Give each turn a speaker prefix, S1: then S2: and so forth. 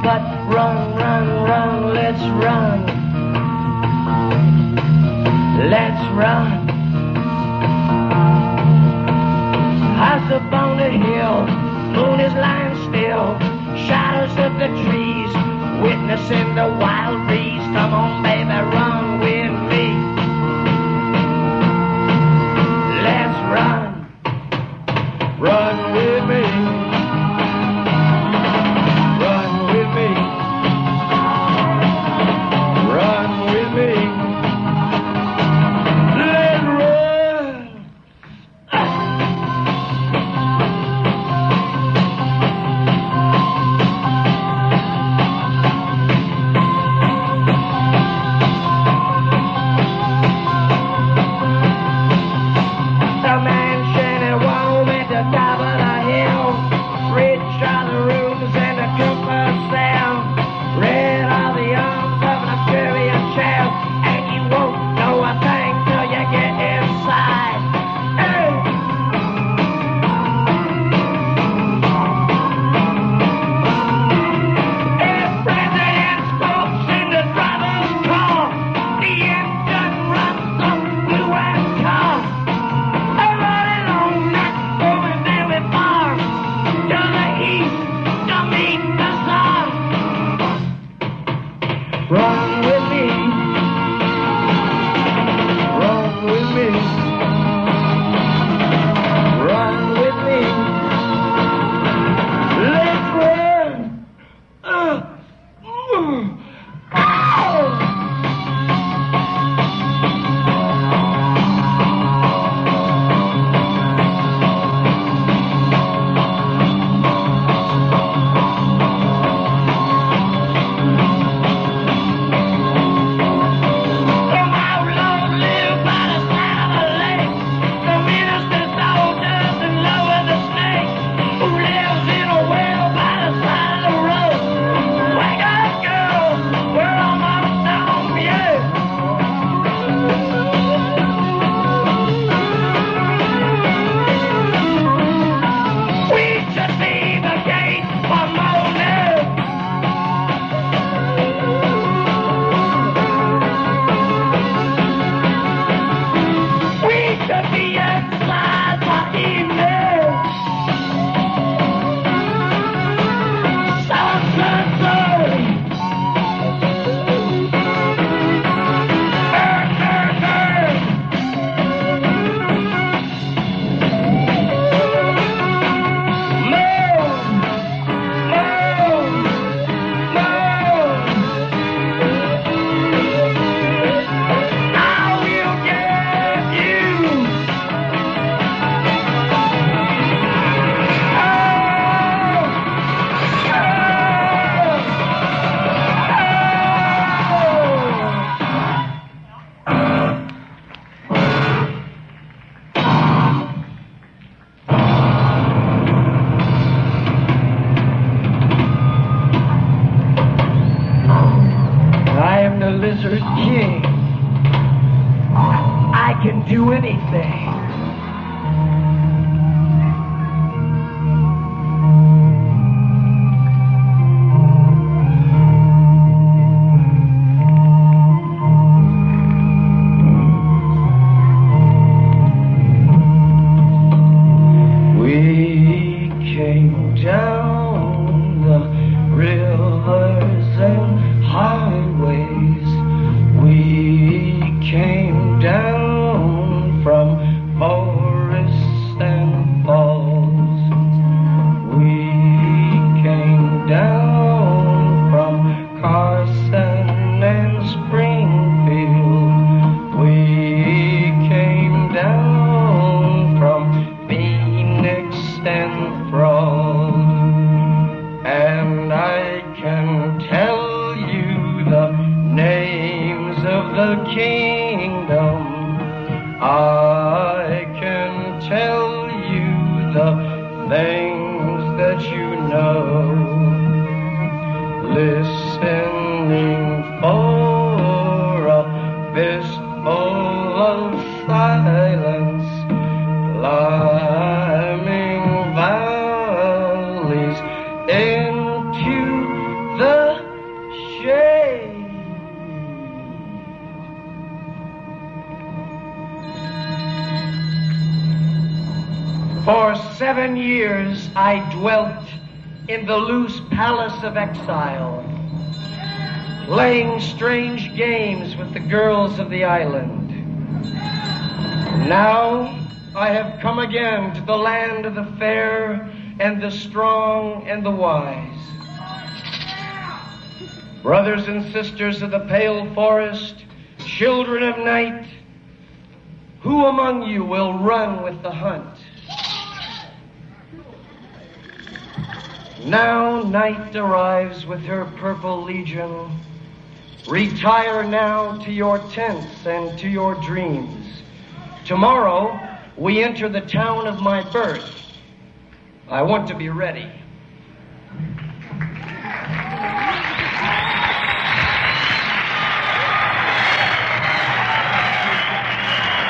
S1: but run, run, run, let's run. Let's run. House up on the hill, moon is lying still, shadows of the trees, witnessing the wild breeze. Come on, baby, run with me. Let's run. Run with me. Run with me. Run with me. Let's run. The mansion and home at the top of the hill. Rich are the rooms and the comfort sound. Red are the arms of an Australian child. And you won't know a thing till you get inside. Hey. If president smokes in the driver's car, the engine runs on blue and tar. Running on that over Dairy Farm to the east to meet the sun. Run with me. Run with me. Run with me. Let's run. Oh. Some outlaws live by the side of the lake. The minister soldiers and lower the snake. Who lives in a well by the side of the road? Wake up, girl, we're almost home, yeah. We should be the gate for morning. We should be inside for evening. Sunset zone. Earth, earth, earth. Moon, moon, moon. I will get you. I am the Lizard King. I can do anything. We came down the rivers and highways. We came down from forests and falls. We came down from Carson and Springfield. We came down from Phoenix and Frog. And I can tell you the names of the kingdom. I can tell you the things that you know. Listening for a fistful of silence, climbing valleys into the For 7 years I dwelt in the loose palace of exile, playing strange games with the girls of the island. Now I have come again to the land of the fair and the strong and the wise. Brothers and sisters of the pale forest, children of night, who among you will run with the hunt? Now night arrives with her purple legion. Retire now to your tents and to your dreams. Tomorrow we enter the town of my birth. I want to be ready.